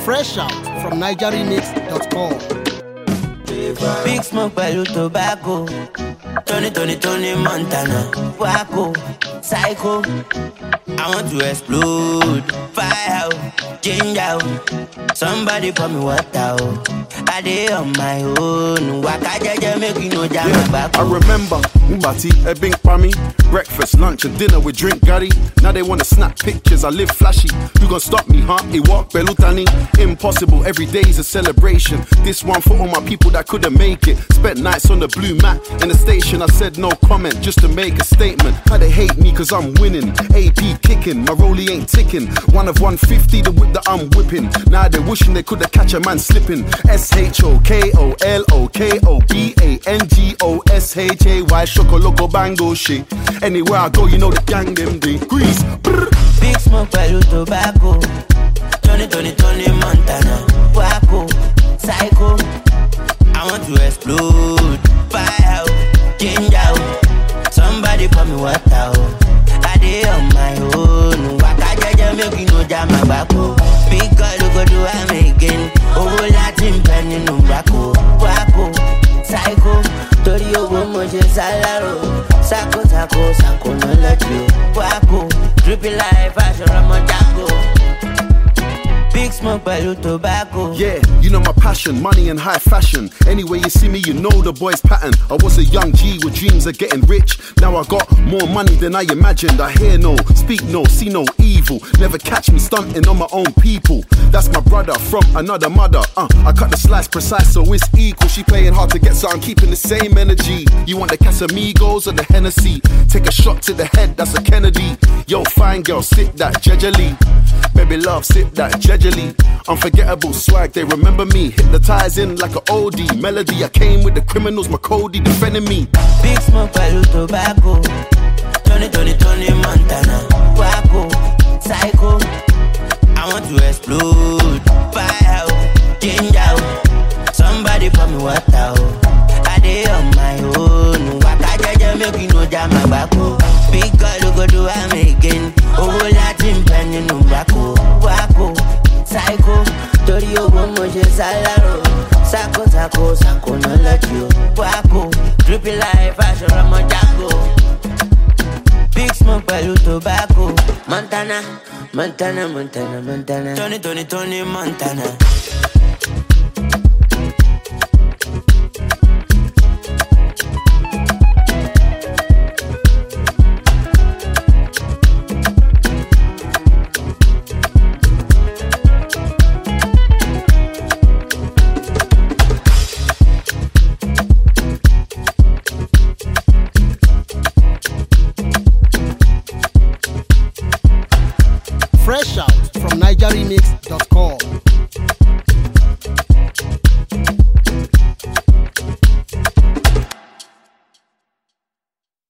Fresh out from NigerRemix.com. Big Smoke pẹ̀lú tobacco. Tony Montana. Waco, Psycho. I want to explode. Fire out, change out. Somebody pour me water. I dey on my own. Waka jeje make you no jam my back. I remember Mbati, a big pami. Breakfast, lunch and dinner with drink Gary. Now they wanna snap pictures, I live flashy. You gon' stop me, huh? It walk Belutani. Impossible, every day is a celebration. This one for all my people that couldn't make it. Spent nights on the blue mat in the station. I said no comment just to make a statement. How they hate me cause I'm winning. AP kicking, my rollie ain't ticking. One of 150, the whip that I'm whipping. Now they're wishing they could've catch a man slipping. SHOKOLOKOBANGOSHAY Shokoloco bango shit. Anywhere I go, you know the gang them degrees. Big Smoke pẹ̀lú tobacco. Tony Montana. Waco, Psycho. I want to explode. Fire out, change out. Somebody pour me water. I dey on my own. Waka jeje make you no jam my back. Big girl go do am again. Owó láti ń bẹ nínú Waco, Psycho. Torí owó mo ṣe sálárò. Sako no let you. Waco, drippy life, fashion Ramo Django. Big Smoke pẹ̀lú tobacco. Yeah, you know my passion, money and high fashion. Anyway you see me, you know the boy's pattern. I was a young G with dreams of getting rich. Now I got more money than I imagined. I hear no, speak no, see no evil. Never catch me stunting on my own people. That's my brother from another mother. I cut the slice precise so it's equal. She playing hard to get, so I'm keeping the same energy. You want the Casamigos or the Hennessy? Take a shot to the head, that's a Kennedy. Yo, fine girl, sit that jejely. Baby love, sit that jejely. Unforgettable swag, they remember me. Hypnotizing like an oldie melody. I came with the criminals, my Cody defending me. Big Smoke pẹ̀lú tobacco. Tony Montana. Waco, Psycho. I want to explode. Fire out, change out. Somebody pour me water. I dey on my own. Waka jeje make you no jam my back. Big girl go do am again. Owó láti ń bẹ nínú Waco, Psycho. Torí owó mo ṣe sálárò. Sako no let you. Waco, drippy life, fashion Ramo Django. Big Smoke pẹ̀lú tobacco. Montana. Tony Montana. Fresh out from NigerRemix.com.